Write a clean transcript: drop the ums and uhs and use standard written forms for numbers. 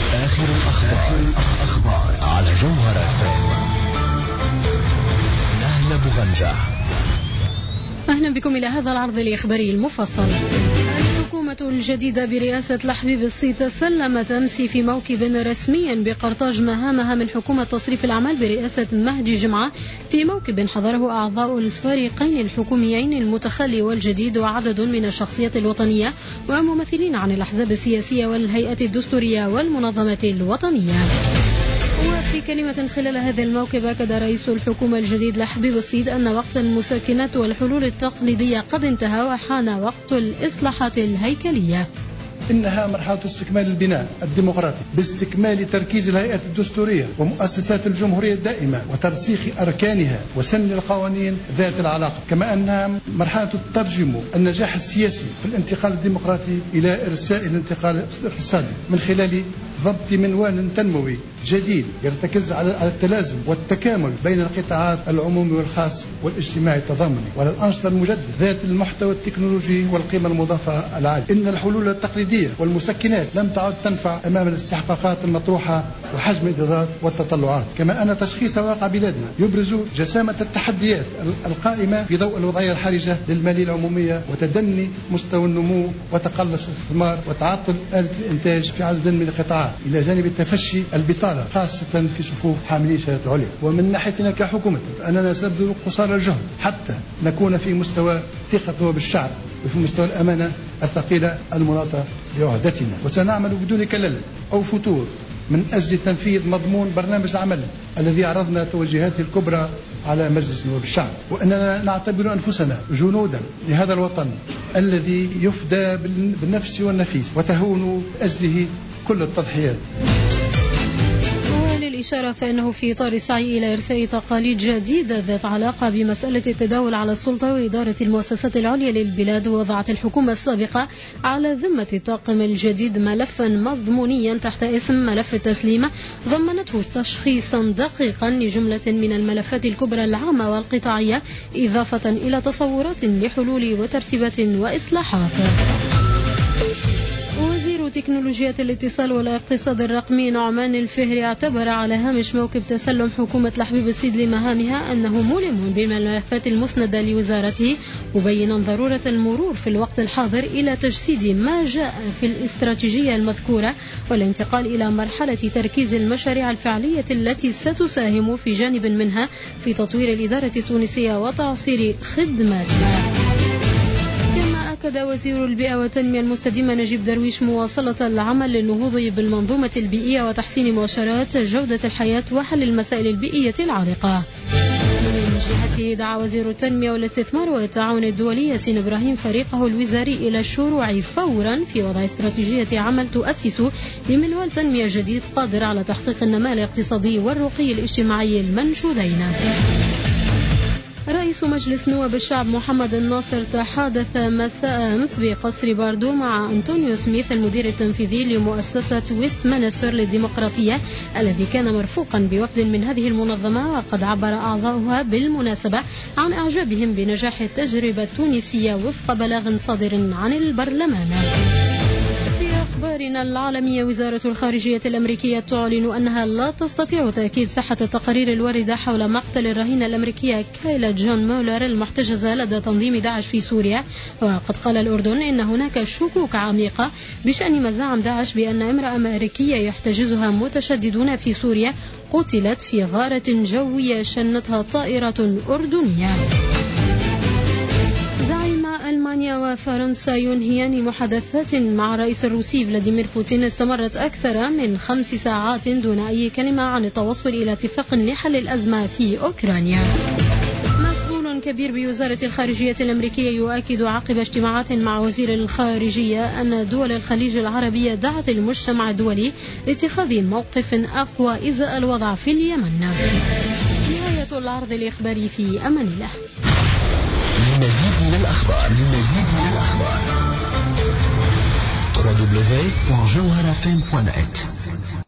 آخر الأخبار على جوهرة FM. نهلة بغنجة. أهلا بكم إلى هذا العرض الإخباري المفصل. الحكومة الجديدة برئاسة لحبيب الصيد تسلمت أمس في موكب رسمي بقرطاج مهامها من حكومة تصريف الأعمال برئاسة مهدي جمعة، في موكب حضره أعضاء الفريقين الحكوميين المتخلي والجديد وعدد من الشخصيات الوطنية وممثلين عن الأحزاب السياسية والهيئات الدستورية والمنظمات الوطنية. وفي كلمة خلال هذا الموكب أكد رئيس الحكومة الجديد لحبيب الصيد أن وقت المساكنات والحلول التقليدية قد انتهى وحان وقت الإصلاحات الهيكلية. إنها مرحلة استكمال البناء الديمقراطي باستكمال تركيز الهيئات الدستورية ومؤسسات الجمهورية الدائمة وترسيخ أركانها وسن القوانين ذات العلاقة، كما أنها مرحلة تترجم النجاح السياسي في الانتقال الديمقراطي إلى إرساء الانتقال الاقتصادي من خلال ضبط منوال تنموي جديد يرتكز على التلازم والتكامل بين القطاعات العمومي والخاص والاجتماعي التضامني وعلى الأنشطة المجددة ذات المحتوى التكنولوجي والقيمة المضافة العالية. إن الحلول التقليدية والمسكنات لم تعد تنفع أمام الاستحقاقات المطروحة وحجم الإضرارات والتطلعات، كما أن تشخيص واقع بلادنا يبرز جسامة التحديات القائمة في ضوء الوضعية الحرجة للمالية العمومية وتدني مستوى النمو وتقلص الاستثمار وتعطل آلة الإنتاج في عدد من القطاعات، إلى جانب تفشي البطالة خاصة في صفوف حاملي الشهادات العليا. ومن ناحيتنا كحكومة أننا سنبذل قصارى الجهد حتى نكون في مستوى ثقة بالشعب وفي مستوى الأمانة الثقيلة المناطة بعهدتنا، وسنعمل بدون كلل أو فتور من أجل تنفيذ مضمون برنامج العمل الذي عرضنا توجيهاته الكبرى على مجلس نواب الشعب، وأننا نعتبر أنفسنا جنودا لهذا الوطن الذي يفدى بالنفس والنفيس وتهون أجله كل التضحيات. للإشارة فإنه في إطار السعي إلى إرساء تقاليد جديدة ذات علاقة بمسألة التداول على السلطة وإدارة المؤسسات العليا للبلاد، وضعت الحكومة السابقة على ذمة الطاقم الجديد ملفا مضمونيا تحت اسم ملف التسليمة ضمنته تشخيصا دقيقا لجملة من الملفات الكبرى العامة والقطاعية، إضافة إلى تصورات لحلول وترتيبات وإصلاحات. وزير تكنولوجيات الاتصال والاقتصاد الرقمي نعمان الفهري اعتبر على هامش موكب تسلم حكومة لحبيب الصيد لمهامها أنه ملم بالملفات المسندة لوزارته، مبينا ضرورة المرور في الوقت الحاضر إلى تجسيد ما جاء في الاستراتيجية المذكورة والانتقال إلى مرحلة تركيز المشاريع الفعلية التي ستساهم في جانب منها في تطوير الإدارة التونسية وتعصير خدماتها. أكد وزير البيئة والتنمية المستدامة نجيب درويش مواصلة العمل للنهوض بالمنظومة البيئية وتحسين مؤشرات جودة الحياة وحل المسائل البيئية العالقة. من جهته دعا وزير التنمية والاستثمار والتعاون الدولي ياسين إبراهيم فريقه الوزاري إلى الشروع فورا في وضع استراتيجية عمل تؤسس لمنوال تنمية جديد قادر على تحقيق النماء الاقتصادي والرقي الاجتماعي المنشودين. رئيس مجلس نواب الشعب محمد الناصر تحادث مساء أمس بقصر باردو مع أنطونيو سميث المدير التنفيذي لمؤسسة ويست مانستر للديمقراطية الذي كان مرفوقا بوفد من هذه المنظمة، وقد عبر أعضاؤها بالمناسبة عن إعجابهم بنجاح التجربة التونسية وفق بلاغ صادر عن البرلمان. أخبارنا العالمية، وزارة الخارجية الأمريكية تعلن أنها لا تستطيع تأكيد صحة التقارير الواردة حول مقتل الرهينة الأمريكية كايلا جون مولر المحتجزة لدى تنظيم داعش في سوريا. وقد قال الأردن إن هناك شكوك عميقة بشأن مزاعم داعش بأن امرأة أمريكية يحتجزها متشددون في سوريا قتلت في غارة جوية شنتها طائرة أردنية. ألمانيا وفرنسا ينهيان محادثات مع الرئيس الروسي فلاديمير بوتين استمرت أكثر من 5 ساعات دون أي كلمة عن التوصل إلى اتفاق لحل الأزمة في أوكرانيا. مسؤول كبير بوزارة الخارجية الأمريكية يؤكد عقب اجتماعات مع وزير الخارجية أن دول الخليج العربية دعت المجتمع الدولي لاتخاذ موقف أقوى إزاء الوضع في اليمن. نهاية العرض الإخباري، في أمان الله. للمزيد من الأخبار www.jawharafm.net